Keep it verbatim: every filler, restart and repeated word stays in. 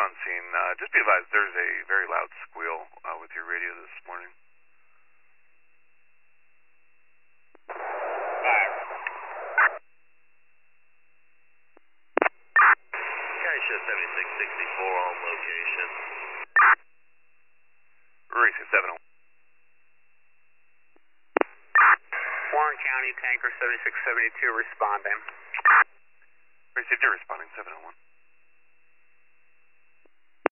on scene. Uh, just be advised, there's a very loud squeal uh, with your radio this morning. Five. Kaisha seventy-six sixty-four on location. Racing seven oh one. Warren County, Tanker seventy-six seventy-two responding. Racing two responding seven oh one.